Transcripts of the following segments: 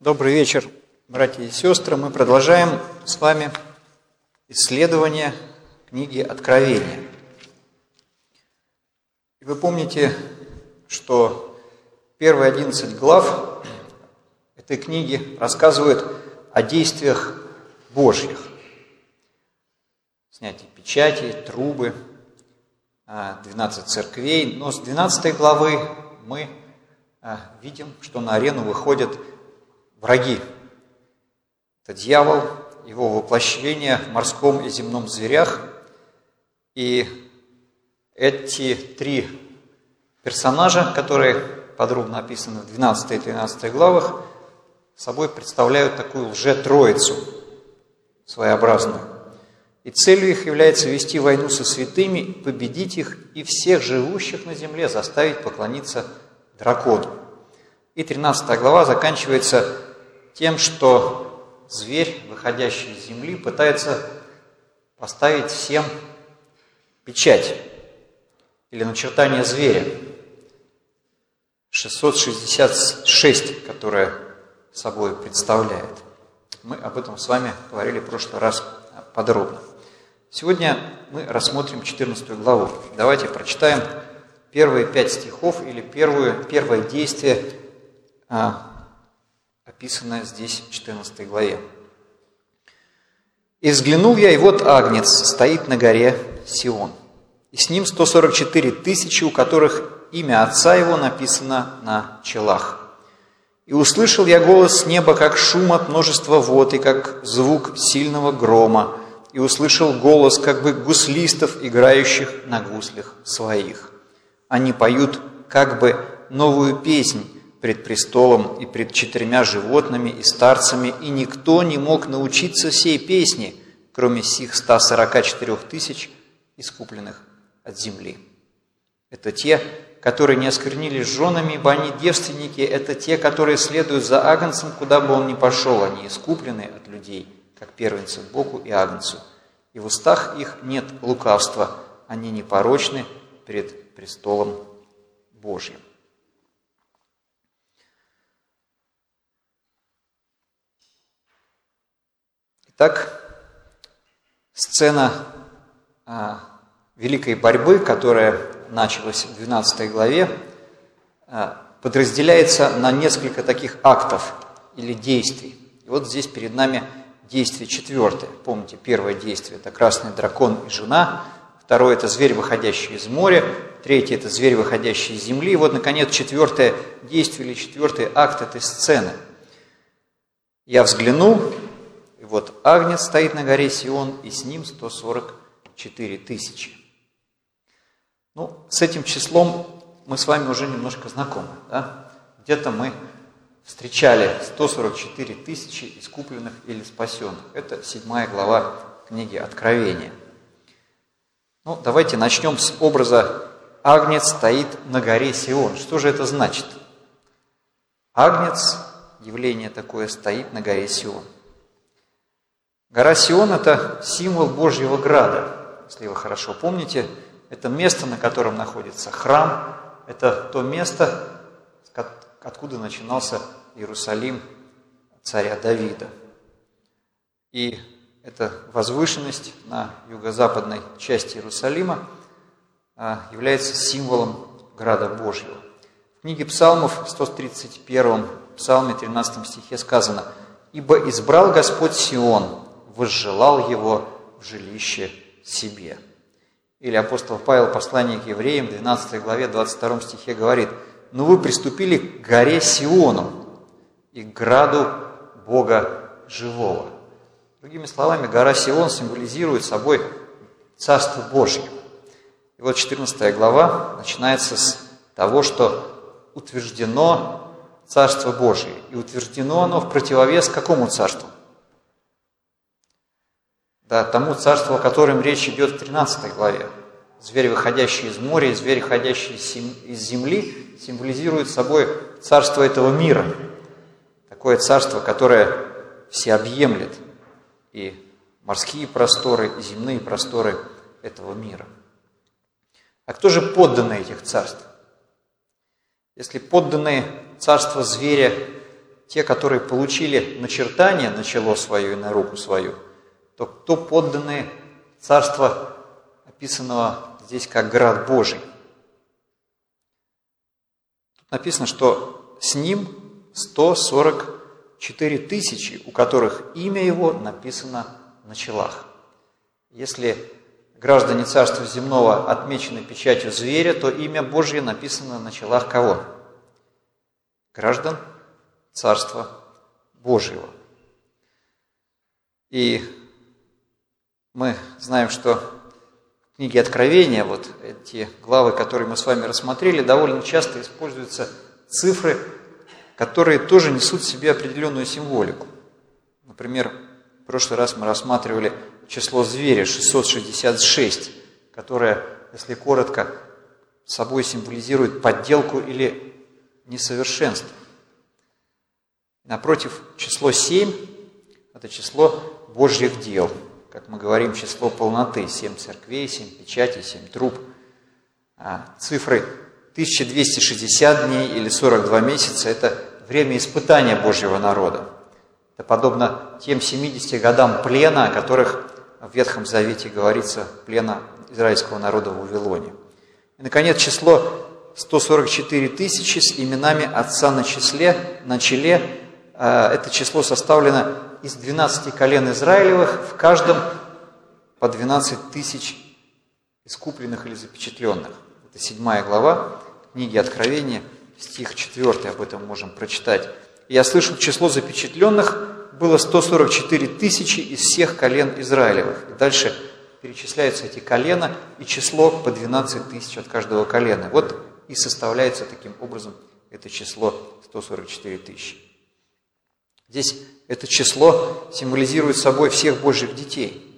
Добрый вечер, братья и сестры. Мы продолжаем с вами исследование книги Откровения. И вы помните, что первые 11 глав этой книги рассказывают о действиях Божьих. Снятие печати, трубы, 12 церквей. Но с 12 главы мы видим, что на арену выходят враги. Это дьявол, его воплощение в морском и земном зверях. И эти три персонажа, которые подробно описаны в 12 и 13 главах, собой представляют такую лже-троицу своеобразную. И целью их является вести войну со святыми, победить их и всех живущих на земле заставить поклониться дракону. И 13 глава заканчивается тем, что зверь, выходящий из земли, пытается поставить всем печать или начертание зверя. 666, которое собой представляет. Мы об этом с вами говорили в прошлый раз подробно. Сегодня мы рассмотрим 14 главу. Давайте прочитаем первые 5 стихов или первое действие, описанное здесь в 14 главе. «И взглянул я, и вот Агнец стоит на горе Сион, и с ним 144 тысячи, у которых имя Отца Его написано на челах. И услышал я голос с неба, как шум от множества вод, и как звук сильного грома, и услышал голос, как бы гуслистов, играющих на гуслях своих. Они поют как бы новую песнь пред престолом и пред 4 животными и старцами, и никто не мог научиться сей песни, кроме сих 144 тысяч, искупленных от земли. Это те, которые не осквернились женами, ибо они девственники, это те, которые следуют за Агнцем, куда бы он ни пошел, они искуплены от людей, как первенцы Богу и Агнцу. И в устах их нет лукавства, они непорочны пред престолом Божьим». Итак, сцена великой борьбы, которая началась в 12 главе, подразделяется на несколько таких актов или действий. И вот здесь перед нами действие 4. Помните, первое действие – это красный дракон и жена. Второе – это зверь, выходящий из моря. Третье – это зверь, выходящий из земли. И вот, наконец, 4 действие или 4 акт этой сцены. «Я взглянул, и вот Агнец стоит на горе Сион, и с ним 144 тысячи». Ну, с этим числом мы с вами уже немножко знакомы. Да? Где-то мы встречали 144 тысячи искупленных или спасенных. Это 7 глава книги Откровения. Ну, давайте начнем с образа «Агнец стоит на горе Сион». Что же это значит? Агнец, явление такое, стоит на горе Сион. Гора Сион – это символ Божьего града, если вы хорошо помните. Это место, на котором находится храм. Это то место, откуда начинался Иерусалим царя Давида. И эта возвышенность на юго-западной части Иерусалима является символом града Божьего. В книге Псалмов, в 131 Псалме, 13 стихе сказано: «Ибо избрал Господь Сион, возжелал его в жилище себе». Или апостол Павел, послание к евреям, в 12 главе, 22 стихе говорит: «Но вы приступили к горе Сиону и к граду Бога живого». Другими словами, гора Сион символизирует собой Царство Божье. И вот 14 глава начинается с того, что утверждено Царство Божие. И утверждено оно в противовес какому царству? Да, тому царству, о котором речь идет в 13 главе. Зверь, выходящий из моря, и зверь, выходящий из земли, символизирует собой царство этого мира. Такое царство, которое всеобъемлет и морские просторы, и земные просторы этого мира. А кто же подданные этих царств? Если подданные царства зверя те, которые получили начертание на чело свое и на руку свою, то кто подданные царства, описанного здесь как град Божий. Тут написано, что с ним 144 тысячи, у которых имя его написано на челах. Если граждане царства земного отмечены печатью зверя, то имя Божье написано на челах кого? Граждан царства Божьего. И мы знаем, что в книге Откровения, вот эти главы, которые мы с вами рассмотрели, довольно часто используются цифры, которые тоже несут в себе определенную символику. Например, в прошлый раз мы рассматривали число зверя 666, которое, если коротко, собой символизирует подделку или несовершенство. Напротив, число 7 – это число Божьих дел. Как мы говорим, число полноты – 7 церквей, 7 печатей, 7 труб. Цифры 1260 дней или 42 месяца – это время испытания Божьего народа. Это подобно тем 70 годам плена, о которых в Ветхом Завете говорится, плена израильского народа в Вавилоне. И, наконец, число 144 тысячи с именами Отца на челе. Это число составлено из 12 колен Израилевых, в каждом по 12 тысяч искупленных или запечатленных. Это 7 глава книги Откровения, стих 4, об этом можем прочитать. «Я слышал, число запечатленных было 144 тысячи из всех колен Израилевых». И дальше перечисляются эти колена, и число по 12 тысяч от каждого колена. Вот и составляется таким образом это число 144 тысячи. Здесь это число символизирует собой всех Божьих детей.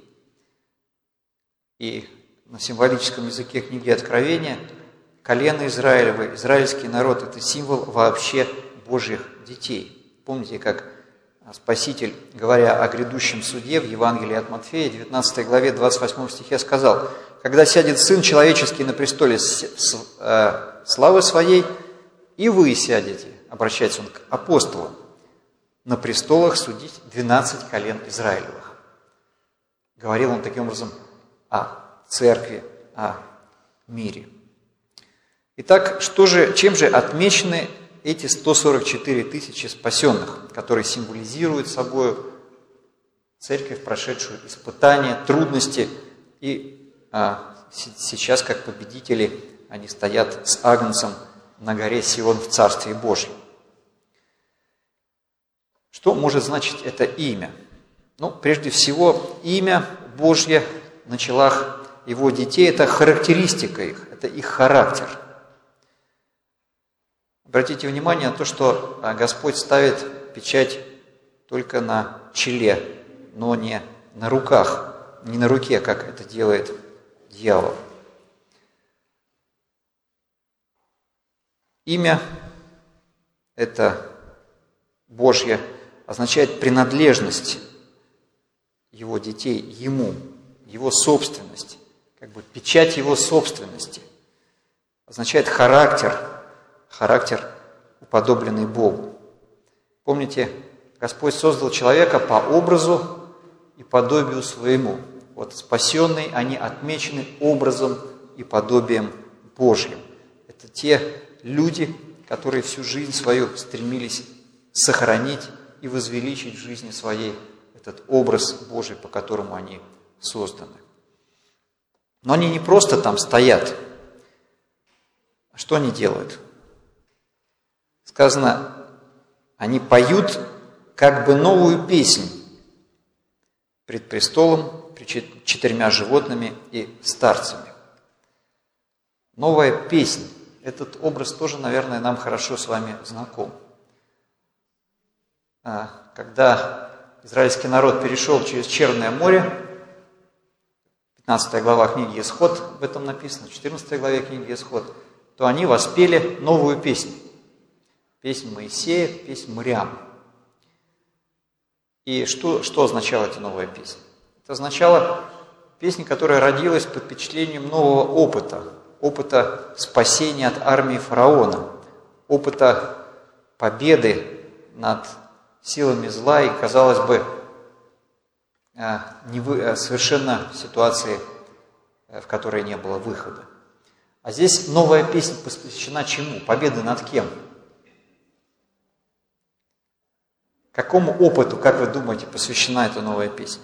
И на символическом языке книги Откровения колено Израилево, израильский народ – это символ вообще Божьих детей. Помните, как Спаситель, говоря о грядущем суде в Евангелии от Матфея, 19 главе, 28 стихе сказал: «Когда сядет Сын Человеческий на престоле славы Своей, и вы сядете», обращается он к апостолам, «на престолах судить 12 колен Израилевых». Говорил он таким образом о церкви, о мире. Итак, чем же отмечены эти 144 тысячи спасенных, которые символизируют собой церковь, прошедшую испытания, трудности, и сейчас, как победители, они стоят с Агнцем на горе Сион в Царстве Божьем. Что может значить это имя? Прежде всего, имя Божье на челах его детей – это характеристика их, это их характер. Обратите внимание на то, что Господь ставит печать только на челе, но не на руках, не на руке, как это делает дьявол. Имя – это Божье, означает принадлежность его детей ему, его собственность, как бы печать его собственности. Означает характер, уподобленный Богу. Помните, Господь создал человека по образу и подобию своему. Вот спасенные, они отмечены образом и подобием Божьим. Это те люди, которые всю жизнь свою стремились сохранить и возвеличить в жизни своей этот образ Божий, по которому они созданы. Но они не просто там стоят. Что они делают? Сказано, они поют как бы новую песнь пред престолом, пред 4 животными и старцами. Новая песнь. Этот образ тоже, наверное, нам хорошо с вами знаком. Когда израильский народ перешел через Черное море, 15 глава книги Исход, об этом написано, в 14 главе книги Исход, то они воспели новую песню. Песнь Моисея, песнь Мириам. И что означала эта новая песня? Это означало песнь, которая родилась под впечатлением нового опыта спасения от армии фараона, опыта победы над силами зла и, казалось бы, совершенно ситуации, в которой не было выхода. А здесь новая песня посвящена чему? Победы над кем? Какому опыту, как вы думаете, посвящена эта новая песня?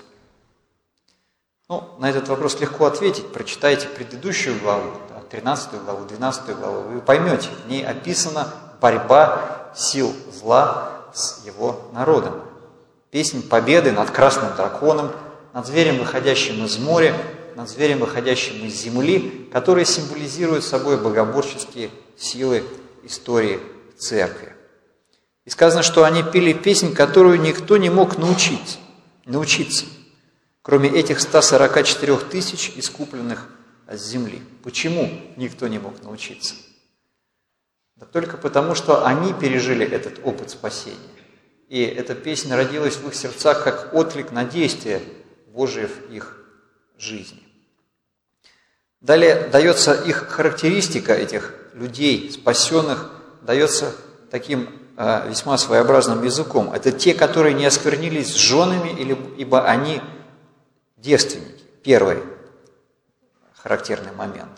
На этот вопрос легко ответить. Прочитайте предыдущую главу, 13 главу, 12 главу, вы поймете, в ней описана борьба сил зла с его народом. Песнь победы над красным драконом, над зверем, выходящим из моря, над зверем, выходящим из земли, которые символизируют собой богоборческие силы истории церкви. И сказано, что они пели песнь, которую никто не мог научиться, кроме этих 144 тысяч, искупленных от земли. Почему никто не мог научиться? Да только потому, что они пережили этот опыт спасения. И эта песня родилась в их сердцах как отклик на действия Божие в их жизни. Далее дается их характеристика, этих людей, спасенных, дается таким весьма своеобразным языком. Это те, которые не осквернились с женами, ибо они девственники. Первый характерный момент.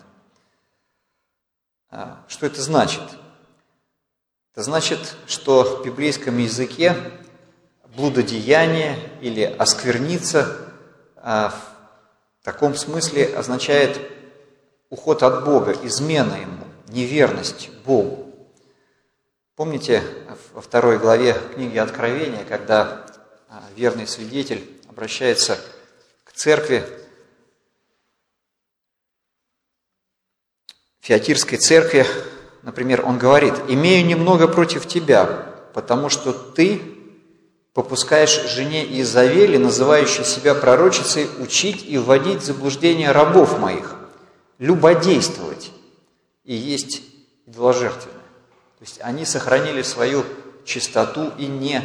Что это значит? Это значит, что в библейском языке блудодеяние или оскверниться в таком смысле означает уход от Бога, измена Ему, неверность Богу. Помните во 2 главе книги Откровения, когда верный свидетель обращается к церкви, Фиатирской церкви, например, он говорит: «Имею немного против тебя, потому что ты попускаешь жене Иезавели, называющей себя пророчицей, учить и вводить в заблуждение рабов моих, любодействовать и есть идоложертвенное». То есть они сохранили свою чистоту и не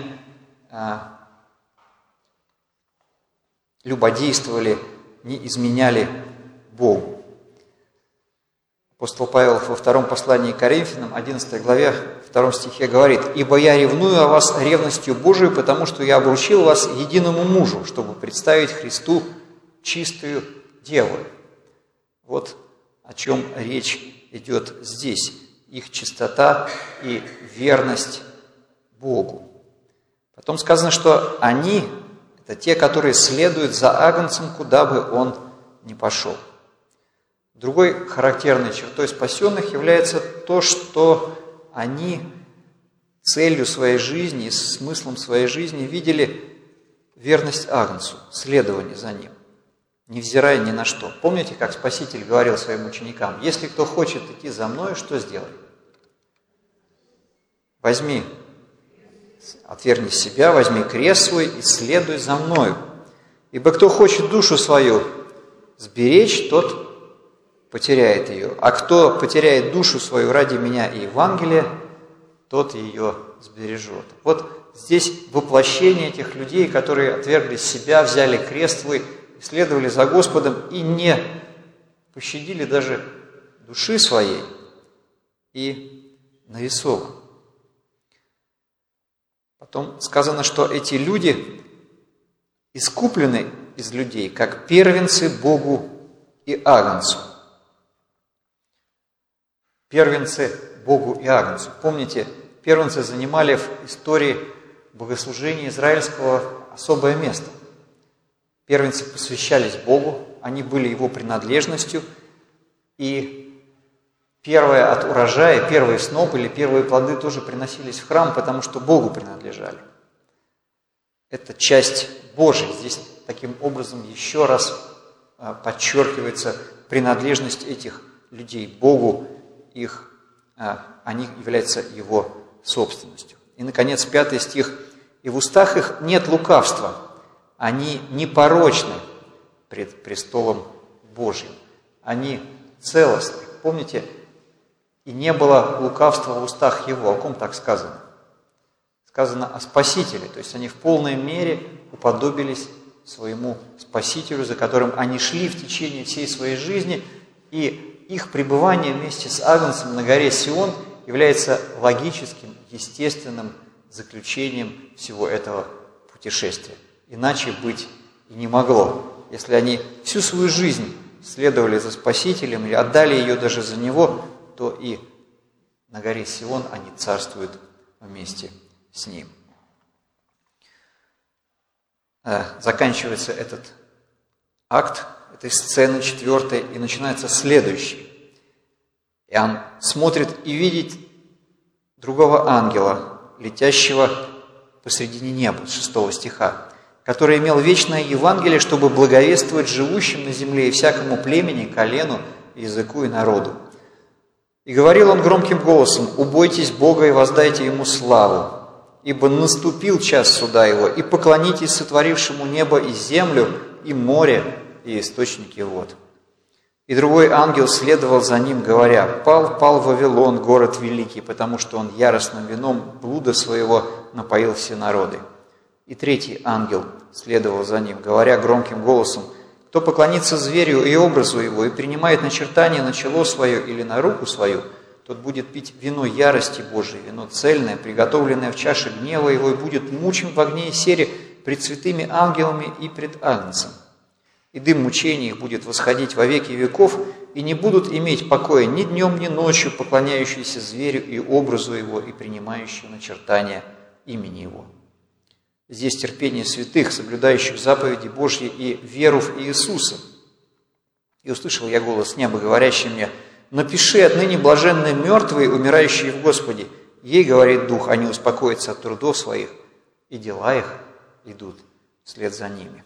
любодействовали, не изменяли Богу. Апостол Павел во 2 послании к Коринфянам, 11 главе, 2 стихе говорит: «Ибо я ревную о вас ревностью Божию, потому что я обручил вас единому мужу, чтобы представить Христу чистую деву». Вот о чем речь идет здесь. Их чистота и верность Богу. Потом сказано, что они – это те, которые следуют за Агнцем, куда бы он ни пошел. Другой характерной чертой спасенных является то, что они целью своей жизни и смыслом своей жизни видели верность Агнцу, следование за ним, невзирая ни на что. Помните, как Спаситель говорил своим ученикам: «Если кто хочет идти за Мною, что сделай? Отвергни себя, возьми крест свой и следуй за Мною. Ибо кто хочет душу свою сберечь, тот потеряет ее. А кто потеряет душу свою ради Меня и Евангелия, тот ее сбережет». Вот здесь воплощение этих людей, которые отвергли себя, взяли крест свой, следовали за Господом и не пощадили даже души своей и нарисован. Потом сказано, что эти люди искуплены из людей, как первенцы Богу и Агнцу. Первенцы Богу и Агнцу. Помните, первенцы занимали в истории богослужения израильского особое место. Первенцы посвящались Богу, они были Его принадлежностью, и первое от урожая, первые снопы или первые плоды тоже приносились в храм, потому что Богу принадлежали. Это часть Божия. Здесь таким образом еще раз подчеркивается принадлежность этих людей Богу, они являются Его собственностью. И, наконец, 5 стих. «И в устах их нет лукавства, они непорочны пред престолом Божьим». Они целостны. Помните, и не было лукавства в устах Его. О ком так сказано? Сказано о Спасителе. То есть они в полной мере уподобились своему Спасителю, за которым они шли в течение всей своей жизни, и их пребывание вместе с Агнцем на горе Сион является логическим, естественным заключением всего этого путешествия. Иначе быть и не могло. Если они всю свою жизнь следовали за Спасителем и отдали ее даже за Него, то и на горе Сион они царствуют вместе с Ним. Заканчивается этот акт, этой сцены 4, и начинается следующий. Иоанн смотрит и видит другого ангела, летящего посредине неба, 6 стиха, который имел вечное Евангелие, чтобы благовествовать живущим на земле и всякому племени, колену, языку и народу. И говорил он громким голосом: «Убойтесь Бога и воздайте Ему славу, ибо наступил час суда Его, и поклонитесь сотворившему небо и землю, и море, и источники вод». И другой ангел следовал за ним, говоря: «Пал Вавилон, город великий, потому что он яростным вином блуда своего напоил все народы». И третий ангел следовал за ним, говоря громким голосом: «Кто поклонится зверю и образу его, и принимает начертание на чело свое или на руку свою, тот будет пить вино ярости Божией, вино цельное, приготовленное в чаше гнева его, и будет мучим в огне и сере пред святыми ангелами и пред Агнцем. И дым мучений их будет восходить во веки веков, и не будут иметь покоя ни днем, ни ночью, поклоняющиеся зверю и образу его, и принимающие начертания имени его». Здесь терпение святых, соблюдающих заповеди Божьи и веру в Иисуса. «И услышал я голос неба, говорящий мне: напиши, отныне блаженны мертвые, умирающие в Господе. Ей, говорит Дух, они успокоятся от трудов своих, и дела их идут вслед за ними.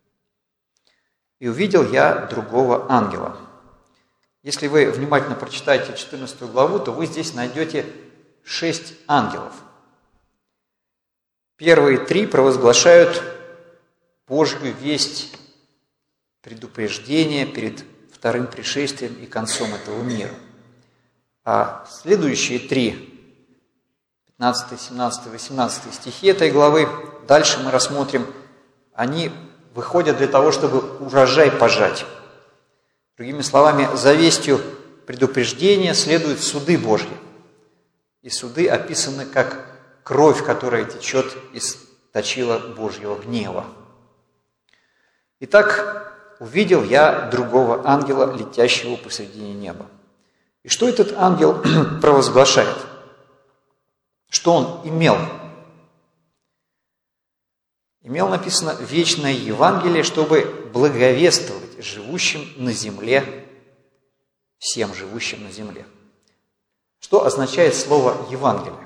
И увидел я другого ангела». Если вы внимательно прочитаете 14 главу, то вы здесь найдете 6 ангелов. Первые 3 провозглашают Божью весть, предупреждение перед вторым пришествием и концом этого мира. А следующие 3, 15, 17, 18 стихи этой главы, дальше мы рассмотрим, они выходят для того, чтобы урожай пожать. Другими словами, за вестью предупреждения следуют суды Божьи. И суды описаны как кровь, которая течет из точила Божьего гнева. Итак, увидел я другого ангела, летящего посредине неба. И что этот ангел провозглашает? Что он имел? Имел, написано, вечное Евангелие, чтобы благовествовать живущим на земле, всем живущим на земле. Что означает слово «Евангелие»?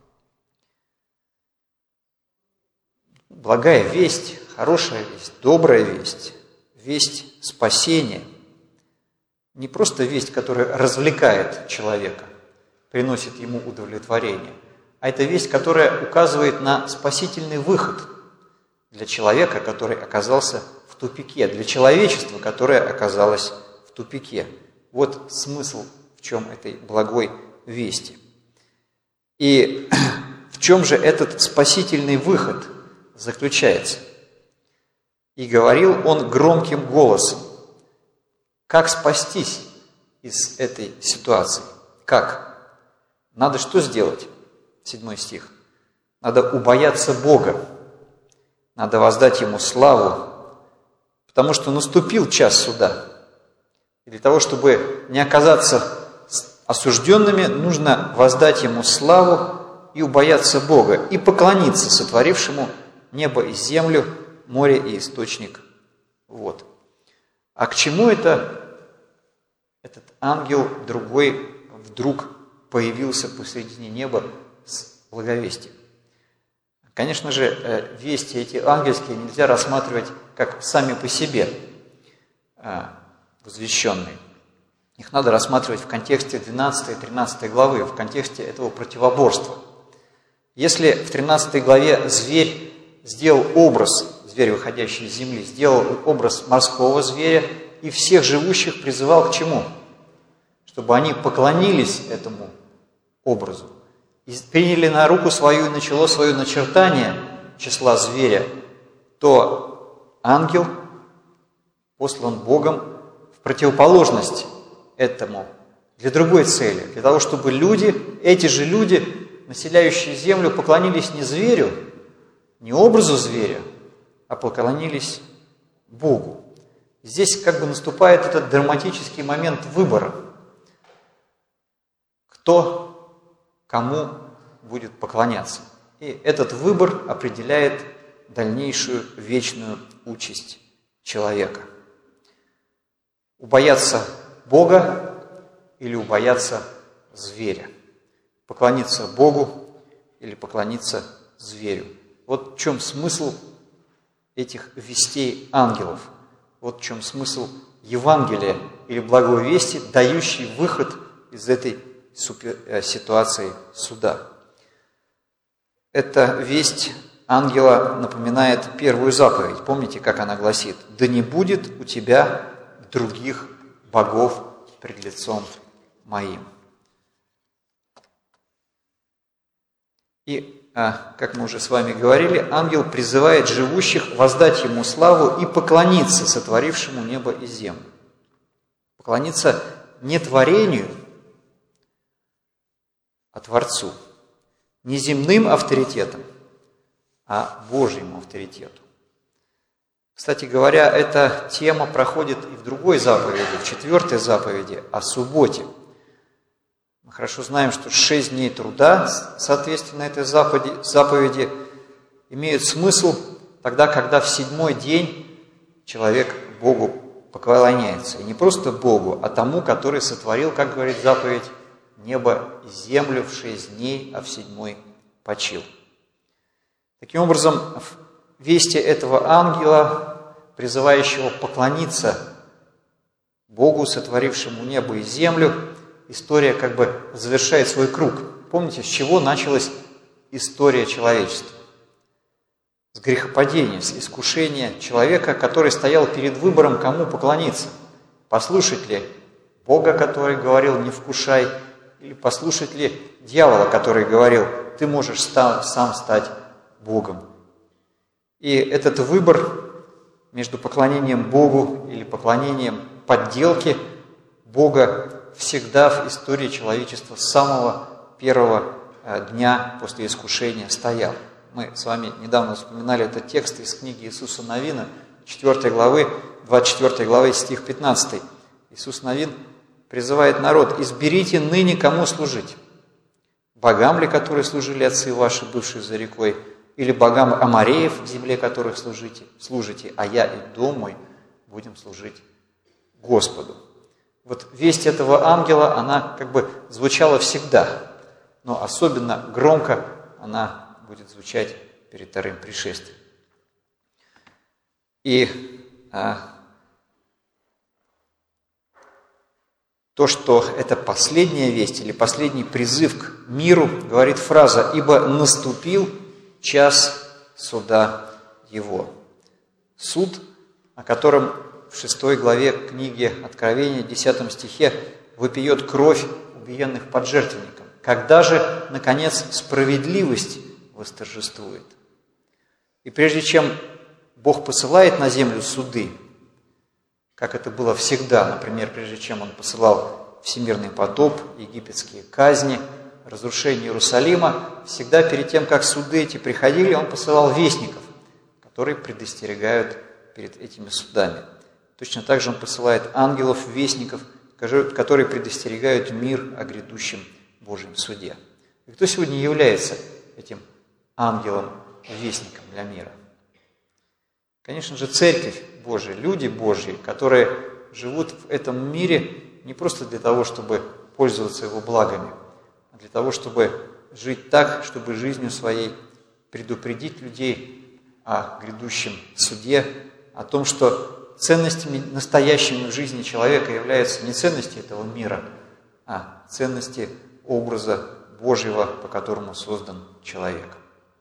Благая весть, хорошая весть, добрая весть, весть спасения. Не просто весть, которая развлекает человека, приносит ему удовлетворение, а это весть, которая указывает на спасительный выход для человека, который оказался в тупике, для человечества, которое оказалось в тупике. Вот смысл, в чем этой благой вести. И в чем же этот спасительный выход заключается? И говорил он громким голосом. Как спастись из этой ситуации? Как? Надо что сделать? 7 стих. Надо убояться Бога. Надо воздать Ему славу, потому что наступил час суда. И для того, чтобы не оказаться осужденными, нужно воздать Ему славу и убояться Бога, и поклониться сотворившему небо и землю, море и источник вод. А к чему это этот ангел другой вдруг появился посредине неба с благовестием? Конечно же, вести эти ангельские нельзя рассматривать как сами по себе возвещенные. Их надо рассматривать в контексте 12 и 13 главы, в контексте этого противоборства. Если в 13 главе зверь сделал образ, зверь, выходящий из земли, сделал образ морского зверя и всех живущих призывал к чему? Чтобы они поклонились этому образу и приняли на руку свою и на чело свое начертание числа зверя, то ангел послан Богом в противоположность этому, для другой цели, для того, чтобы люди, эти же люди, населяющие землю, поклонились не зверю, не образу зверя, а поклонились Богу. Здесь как бы наступает этот драматический момент выбора. Кто кому будет поклоняться. И этот выбор определяет дальнейшую вечную участь человека. Убояться Бога или убояться зверя. Поклониться Богу или поклониться зверю. Вот в чем смысл этих вестей ангелов. Вот в чем смысл Евангелия или благой вести, дающий выход из этой ситуации суда. Эта весть ангела напоминает первую заповедь. Помните, как она гласит? «Да не будет у тебя других богов пред лицом моим». И, как мы уже с вами говорили, ангел призывает живущих воздать ему славу и поклониться сотворившему небо и землю. Поклониться не творению, а Творцу. Не земным авторитетом, а Божьему авторитету. Кстати говоря, эта тема проходит и в другой заповеди, в 4 заповеди о субботе. Мы хорошо знаем, что 6 дней труда, соответственно, этой заповеди имеют смысл тогда, когда в 7-й день человек Богу поклоняется. И не просто Богу, а тому, который сотворил, как говорит заповедь, небо и землю в 6 дней, а в 7-й почил. Таким образом, в вести этого ангела, призывающего поклониться Богу, сотворившему небо и землю, история как бы завершает свой круг. Помните, с чего началась история человечества? С грехопадения, с искушения человека, который стоял перед выбором, кому поклониться. Послушать ли Бога, который говорил «не вкушай», или послушать ли дьявола, который говорил «ты можешь сам стать Богом». И этот выбор между поклонением Богу или поклонением подделке Бога всегда в истории человечества с самого первого дня после искушения стоял. Мы с вами недавно вспоминали этот текст из книги Иисуса Навина, 4 главы, 24 главы, стих 15. Иисус Навин призывает народ: «Изберите ныне, кому служить. Богам ли, которые служили отцы ваши, бывшие за рекой, или богам амореев, в земле которых служите, а я и дом мой будем служить Господу». Вот весть этого ангела, она как бы звучала всегда, но особенно громко она будет звучать перед вторым пришествием. И то, что это последняя весть или последний призыв к миру, говорит фраза «Ибо наступил час суда его». Суд, о котором в 6 главе книги Откровения, 10 стихе, вопиет кровь убиенных под жертвенником. Когда же, наконец, справедливость восторжествует? И прежде чем Бог посылает на землю суды, как это было всегда, например, прежде чем Он посылал всемирный потоп, египетские казни, разрушение Иерусалима, всегда перед тем, как суды эти приходили, Он посылал вестников, которые предостерегают перед этими судами. Точно так же Он посылает ангелов, вестников, которые предостерегают мир о грядущем Божьем суде. И кто сегодня является этим ангелом, вестником для мира? Конечно же, Церковь Божия, люди Божьи, которые живут в этом мире не просто для того, чтобы пользоваться его благами, а для того, чтобы жить так, чтобы жизнью своей предупредить людей о грядущем суде, о том, что ценностями настоящими в жизни человека являются не ценности этого мира, а ценности образа Божьего, по которому создан человек.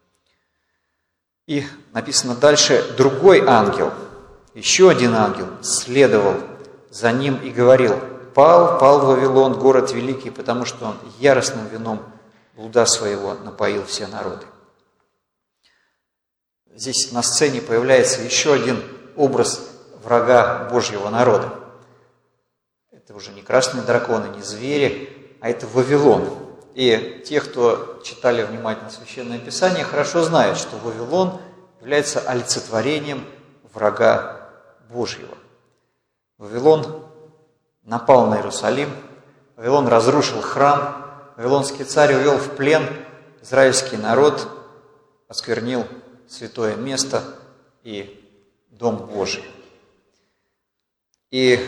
И написано дальше: другой ангел, еще один ангел, следовал за ним и говорил: «Пал Вавилон, город великий, потому что он яростным вином блуда своего напоил все народы». Здесь на сцене появляется еще один образ врага Божьего народа. Это уже не красные драконы, не звери, а это Вавилон. И те, кто читали внимательно Священное Писание, хорошо знают, что Вавилон является олицетворением врага Божьего. Вавилон напал на Иерусалим, Вавилон разрушил храм, вавилонский царь увел в плен израильский народ, осквернил святое место и Дом Божий. И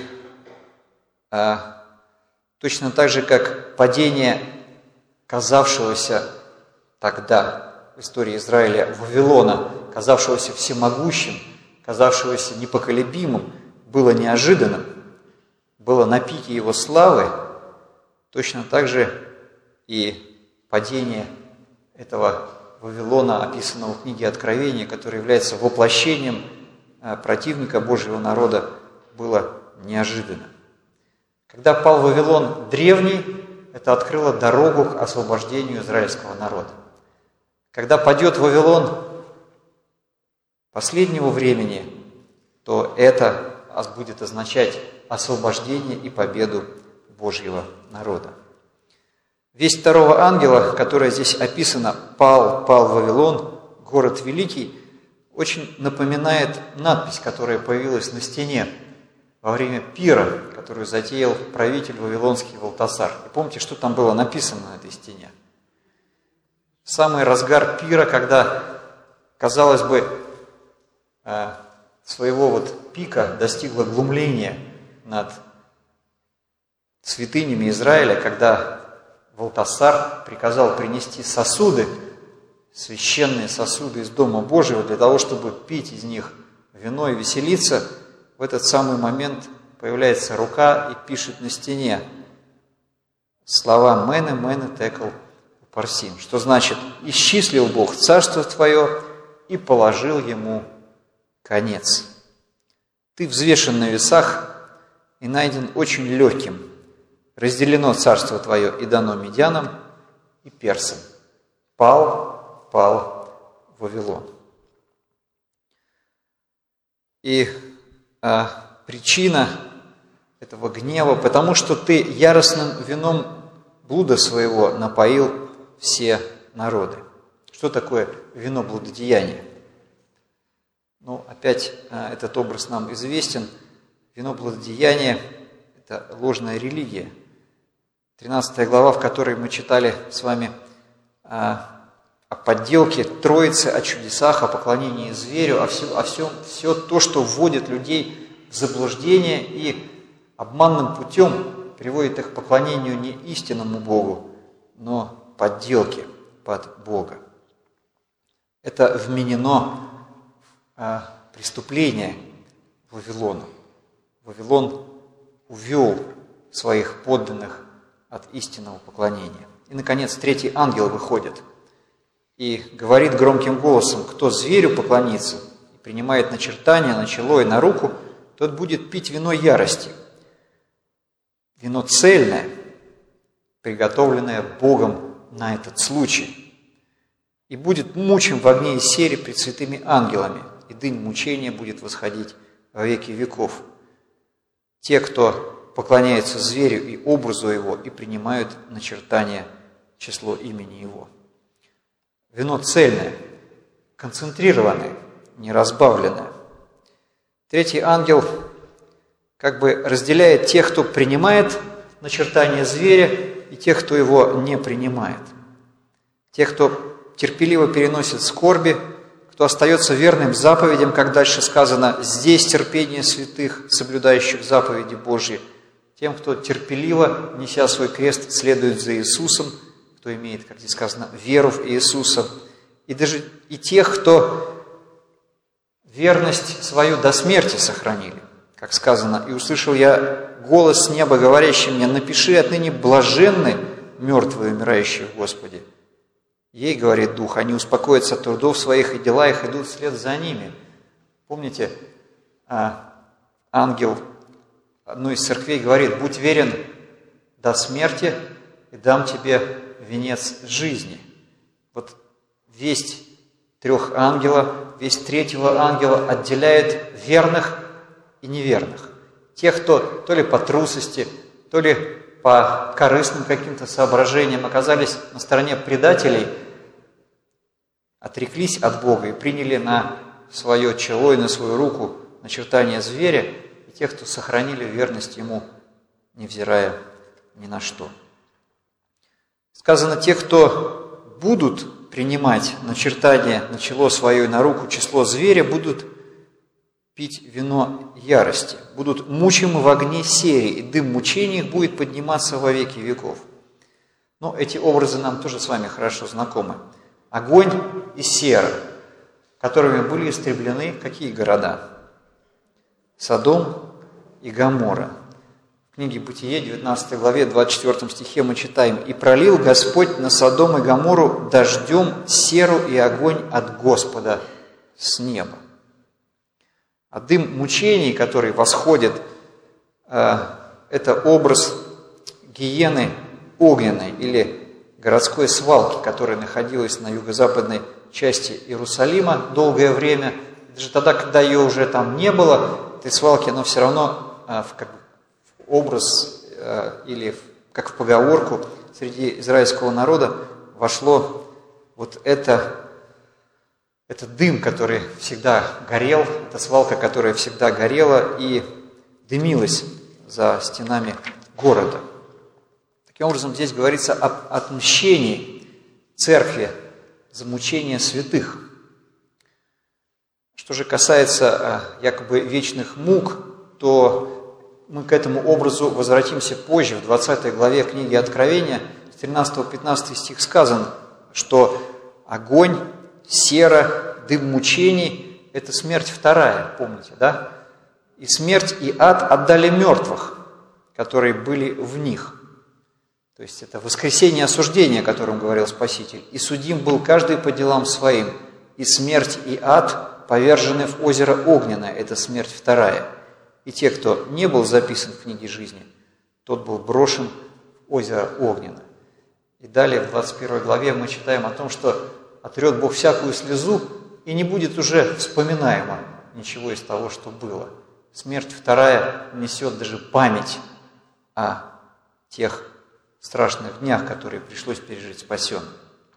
точно так же, как падение казавшегося тогда в истории Израиля Вавилона, казавшегося всемогущим, казавшегося непоколебимым, было неожиданным, было на пике его славы, точно так же и падение этого Вавилона, описанного в книге Откровения, который является воплощением противника Божьего народа, было неожиданным. Когда пал Вавилон древний, это открыло дорогу к освобождению израильского народа. Когда падет Вавилон последнего времени, то это будет означать освобождение и победу Божьего народа. Весть второго ангела, которая здесь описана, пал Вавилон, город великий, очень напоминает надпись, которая появилась на стене во время пира, которую затеял правитель вавилонский Валтасар. И помните, что там было написано на этой стене? В самый разгар пира, когда, казалось бы, своего пика достигло глумление над святынями Израиля, когда Валтасар приказал принести сосуды, священные сосуды из Дома Божьего, для того, чтобы пить из них вино и веселиться. В этот самый момент появляется рука и пишет на стене слова «Мене, мене текл упарсим», что значит «Исчислил Бог царство твое и положил ему конец. Ты взвешен на весах и найден очень легким. Разделено царство твое и дано медянам и персам. Пал Вавилон». И причина этого гнева, потому что ты яростным вином блуда своего напоил все народы. Что такое вино блудодеяния? Опять этот образ нам известен. Вино блудодеяния – это ложная религия. 13 глава, в которой мы читали с вами о подделке Троицы, о чудесах, о поклонении зверю, все то, что вводит людей в заблуждение и обманным путем приводит их к поклонению не истинному Богу, но подделке под Бога. Это вменено преступление Вавилону. Вавилон увел своих подданных от истинного поклонения. И, наконец, третий ангел выходит и говорит громким голосом: кто зверю поклонится и принимает начертание на чело и на руку, тот будет пить вино ярости. Вино цельное, приготовленное Богом на этот случай, и будет мучим в огне и сере пред святыми ангелами, и дым мучения будет восходить во веки веков. Те, кто поклоняются зверю и образу его, и принимают начертание число имени его. Вино цельное, концентрированное, не разбавленное. Третий ангел разделяет тех, кто принимает начертание зверя, и тех, кто его не принимает. Тех, кто терпеливо переносит скорби, кто остается верным заповедям, как дальше сказано, здесь терпение святых, соблюдающих заповеди Божьи. Тем, кто терпеливо, неся свой крест, следует за Иисусом, кто имеет, как здесь сказано, веру в Иисуса. И даже и тех, кто верность свою до смерти сохранили. Как сказано, «И услышал я голос с неба, говорящий мне: напиши отныне блаженны мертвые, умирающие в Господе. Ей, говорит Дух, они успокоятся от трудов своих, и дела их идут вслед за ними». Помните, ангел одной из церквей говорит: будь верен до смерти, и дам тебе венец жизни. Вот весть трех ангелов, весть третьего ангела отделяет верных и неверных. Тех, кто то ли по трусости, то ли по корыстным каким-то соображениям оказались на стороне предателей, отреклись от Бога и приняли на свое чело и на свою руку начертание зверя, и тех, кто сохранили верность Ему, невзирая ни на что. Сказано, те, кто будут принимать начертание на чело свое и на руку число зверя, будут пить вино ярости, будут мучимы в огне серии, и дым мучений их будет подниматься во веки веков. Но эти образы нам тоже с вами хорошо знакомы. Огонь и сера, которыми были истреблены какие города? Содом и Гоморра. В книге Бытие, 19 главе, 24 стихе мы читаем: «И пролил Господь на Содом и Гоморру дождем серу и огонь от Господа с неба». А дым мучений, который восходит, это образ гиены огненной или городской свалки, которая находилась на юго-западной части Иерусалима долгое время. Даже тогда, когда ее уже там не было, этой свалки, но все равно в образ или как в поговорку среди израильского народа вошло вот этот дым, который всегда горел, эта свалка, которая всегда горела и дымилась за стенами города. Таким образом, здесь говорится об отмщении церкви за мучения святых. Что же касается якобы вечных мук, то мы к этому образу возвратимся позже. В 20 главе книги Откровения, с 13-15 стих сказано, что огонь, сера, дым мучений – это смерть вторая, помните, да? И смерть и ад отдали мертвых, которые были в них. То есть это воскресение осуждения, о котором говорил Спаситель. «И судим был каждый по делам своим, и смерть и ад повержены в озеро огненное» – это смерть вторая. И те, кто не был записан в книге жизни, тот был брошен в озеро огненное. И далее в 21 главе мы читаем о том, что отрет Бог всякую слезу, и не будет уже вспоминаемо ничего из того, что было. Смерть вторая несет даже память о тех страшных днях, которые пришлось пережить спасенным.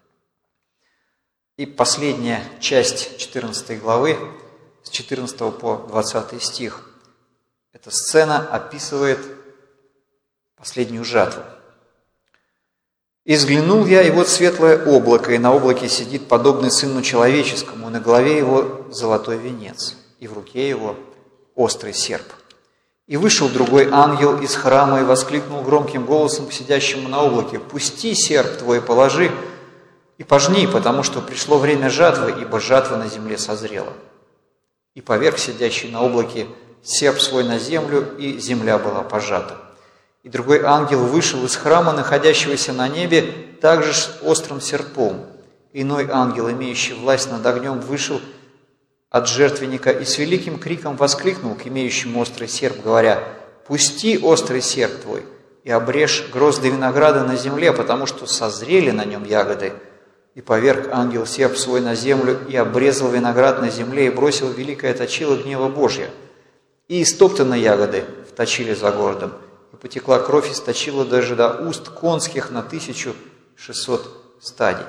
И последняя часть 14 главы, с 14 по 20 стих. Эта сцена описывает последнюю жатву. «И взглянул я, и вот светлое облако, и на облаке сидит подобный Сыну Человеческому, и на голове его золотой венец, и в руке его острый серп. И вышел другой ангел из храма и воскликнул громким голосом к сидящему на облаке: «Пусти серп твой, положи и пожни, потому что пришло время жатвы, ибо жатва на земле созрела. И поверг сидящий на облаке серп свой на землю, и земля была пожата. И другой ангел вышел из храма, находящегося на небе, также с острым серпом. Иной ангел, имеющий власть над огнем, вышел от жертвенника и с великим криком воскликнул к имеющему острый серп, говоря: «Пусти острый серп твой, и обрежь грозды винограда на земле, потому что созрели на нем ягоды». И поверг ангел серп свой на землю, и обрезал виноград на земле, и бросил великое точило гнева Божия. И истоптаны ягоды вточили за городом, и потекла кровь из точила даже до уст конских на 1600 стадий.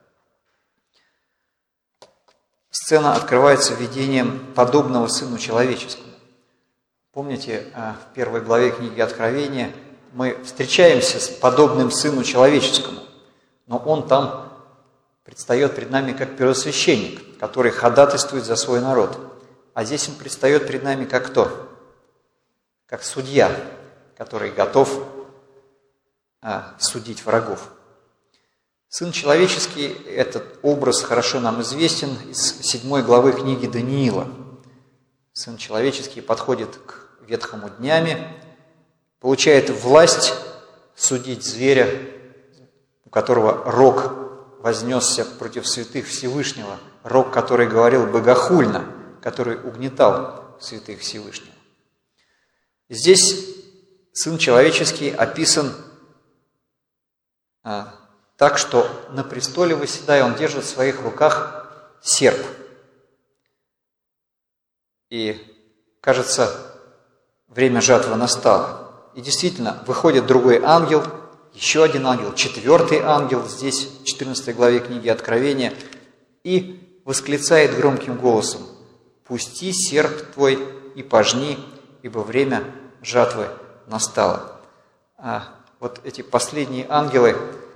Сцена открывается видением подобного Сыну Человеческому. Помните, в первой главе книги Откровения мы встречаемся с подобным Сыну Человеческому, но Он там предстает пред нами как первосвященник, который ходатайствует за свой народ. А здесь Он предстает пред нами как кто? Как судья, который готов судить врагов. Сын Человеческий, этот образ хорошо нам известен из 7 главы книги Даниила. Сын Человеческий подходит к ветхому днями, получает власть судить зверя, у которого рог вознесся против святых Всевышнего, рог, который говорил богохульно, который угнетал святых Всевышнего. И здесь Сын Человеческий описан так, что на престоле восседая, Он держит в своих руках серп. И, кажется, время жатвы настало. И действительно, выходит другой ангел, еще один ангел, 4-й ангел, здесь в 14 главе книги Откровения, и восклицает громким голосом: «Пусти серп твой и пожни, ибо время жатвы настало». Вот эти последние ангелы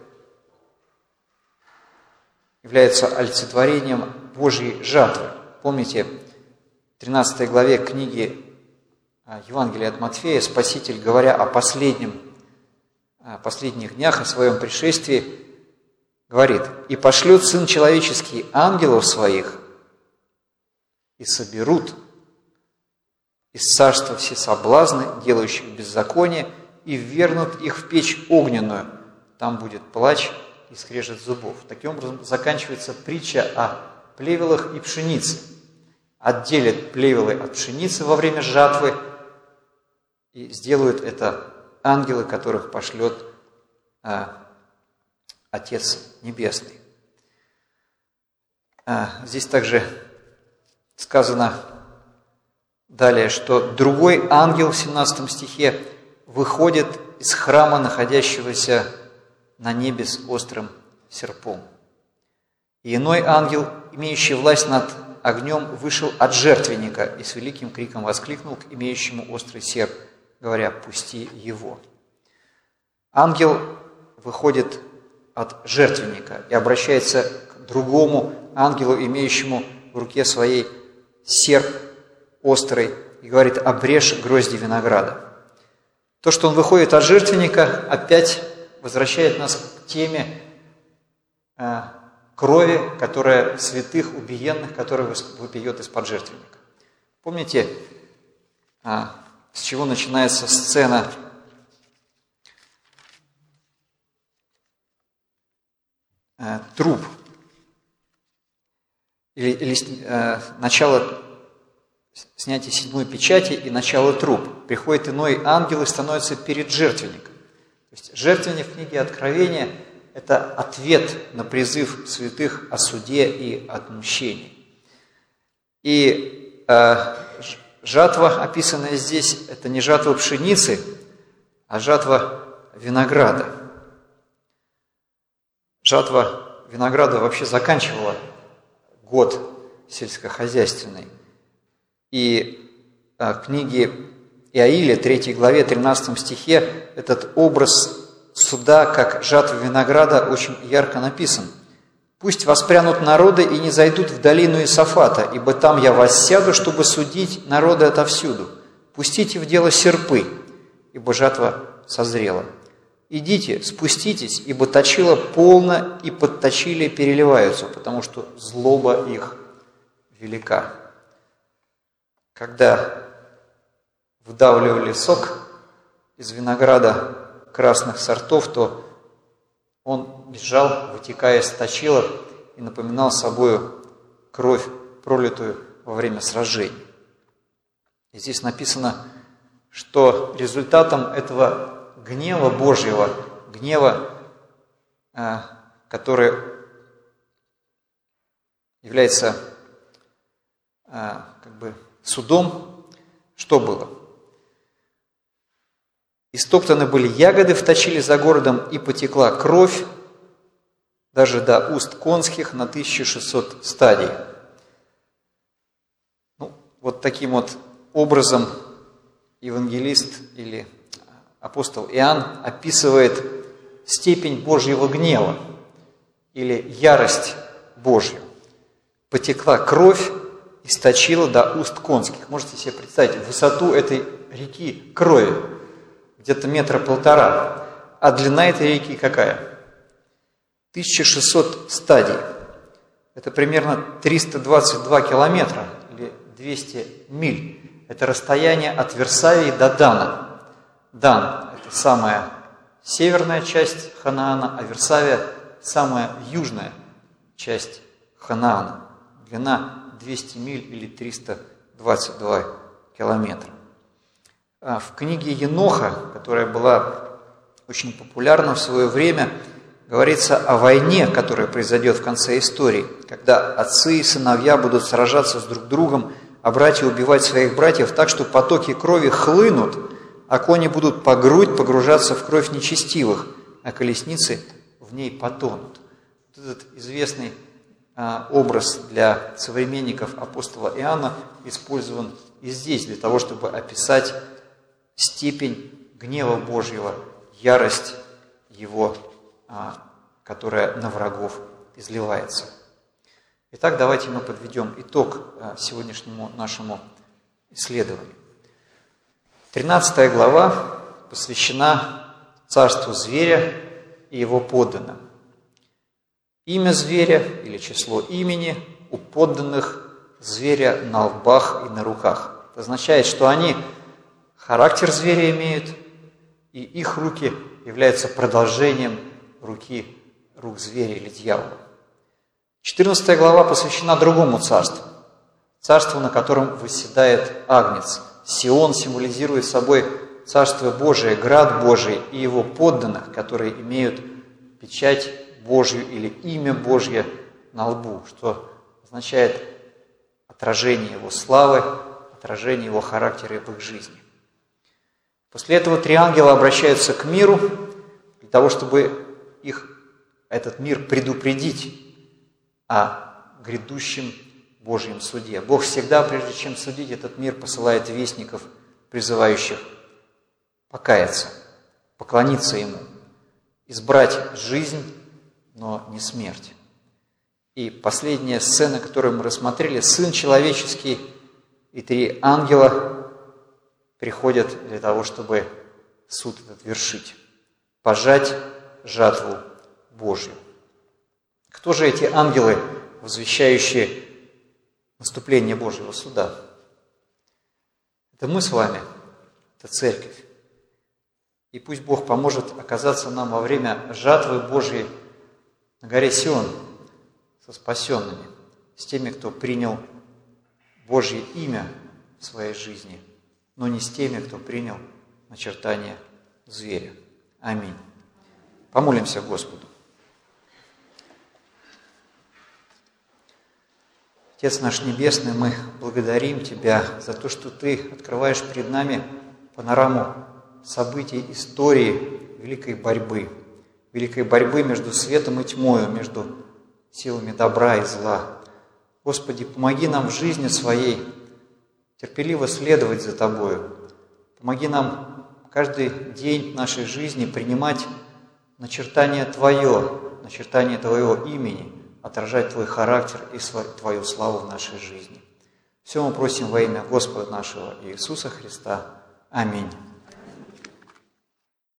являются олицетворением Божьей жатвы. Помните, в 13 главе книги Евангелия от Матфея Спаситель, говоря о последних днях, о своем пришествии, говорит: «И пошлет Сын Человеческий ангелов своих, и соберут из царства все соблазны, делающих беззаконие, и ввергнут их в печь огненную. Там будет плач и скрежет зубов». Таким образом заканчивается притча о плевелах и пшенице. Отделят плевелы от пшеницы во время жатвы, и сделают это ангелы, которых пошлет Отец Небесный. Здесь также сказано далее, что другой ангел в 17 стихе выходит из храма, находящегося на небе с острым серпом. И иной ангел, имеющий власть над огнем, вышел от жертвенника и с великим криком воскликнул к имеющему острый серп, говоря: «Пусти его». Ангел выходит от жертвенника и обращается к другому ангелу, имеющему в руке своей серп острый, и говорит: «Обрежь грозди винограда». То, что он выходит от жертвенника, опять возвращает нас к теме крови, которая святых, убиенных, которая выпьет из-под жертвенника. Помните, с чего начинается сцена труп? Или начало снятия 7-й печати и начало труп. Приходит иной ангел и становится перед жертвенником. То есть жертвенник в книге Откровения – это ответ на призыв святых о суде и отмщении. И жатва, описанная здесь, это не жатва пшеницы, а жатва винограда. Жатва винограда вообще заканчивала год сельскохозяйственный. И в книге Иаиля, 3 главе, 13 стихе, этот образ суда, как жатва винограда, очень ярко написан. «Пусть воспрянут народы и не зайдут в долину Иосафата, ибо там я воссяду, чтобы судить народы отовсюду. Пустите в дело серпы, ибо жатва созрела. Идите, спуститесь, ибо точила полно, и подточили переливаются, потому что злоба их велика». Когда выдавливали сок из винограда красных сортов, то он бежал, вытекая из точила, и напоминал собою кровь, пролитую во время сражений. И здесь написано, что результатом этого гнева Божьего, гнева, который является судом, что было? «Истоптаны были ягоды, вточили за городом, и потекла кровь даже до уст конских на 1600 стадий». Вот таким вот образом евангелист или апостол Иоанн описывает степень Божьего гнева или ярость Божью. Потекла кровь, источила до уст конских. Можете себе представить высоту этой реки крови, где-то 1,5 метра, а длина этой реки какая? 1600 стадий. Это примерно 322 километра или 200 миль. Это расстояние от Версавии до Дана. Дан – это самая северная часть Ханаана, а Версавия – самая южная часть Ханаана. Длина 200 миль или 322 километра. В книге Еноха, которая была очень популярна в свое время, говорится о войне, которая произойдет в конце истории, когда отцы и сыновья будут сражаться с друг другом, а братья убивать своих братьев так, что потоки крови хлынут а кони будут по грудь погружаться в кровь нечестивых, а колесницы в ней потонут». Вот этот известный образ для современников апостола Иоанна использован и здесь, для того, чтобы описать степень гнева Божьего, ярость Его, которая на врагов изливается. Итак, давайте мы подведем итог сегодняшнему нашему исследованию. 13 глава посвящена царству зверя и его подданным. Имя зверя или число имени у подданных зверя на лбах и на руках. Это означает, что они характер зверя имеют, и их руки являются продолжением рук зверя или дьявола. 14 глава посвящена другому царству, царству, на котором восседает Агнец. Сион символизирует собой Царство Божие, Град Божий и его подданных, которые имеют печать Божью или имя Божье на лбу, что означает отражение его славы, отражение его характера в их жизни. После этого 3 ангела обращаются к миру для того, чтобы этот мир предупредить о грядущем Божьем суде. Бог всегда, прежде чем судить этот мир, посылает вестников, призывающих покаяться, поклониться Ему, избрать жизнь, но не смерть. И последняя сцена, которую мы рассмотрели: Сын Человеческий и 3 ангела приходят для того, чтобы суд этот вершить, пожать жатву Божью. Кто же эти ангелы, возвещающие наступление Божьего суда? Это мы с вами, это церковь. И пусть Бог поможет оказаться нам во время жатвы Божьей на горе Сион со спасенными, с теми, кто принял Божье имя в своей жизни, но не с теми, кто принял начертание зверя. Аминь. Помолимся Господу. Отец наш Небесный, мы благодарим Тебя за то, что Ты открываешь перед нами панораму событий истории великой борьбы между светом и тьмою, между силами добра и зла. Господи, помоги нам в жизни своей терпеливо следовать за Тобою. Помоги нам каждый день нашей жизни принимать начертание Твоего имени, отражать Твой характер и Твою славу в нашей жизни. Все мы просим во имя Господа нашего Иисуса Христа. Аминь.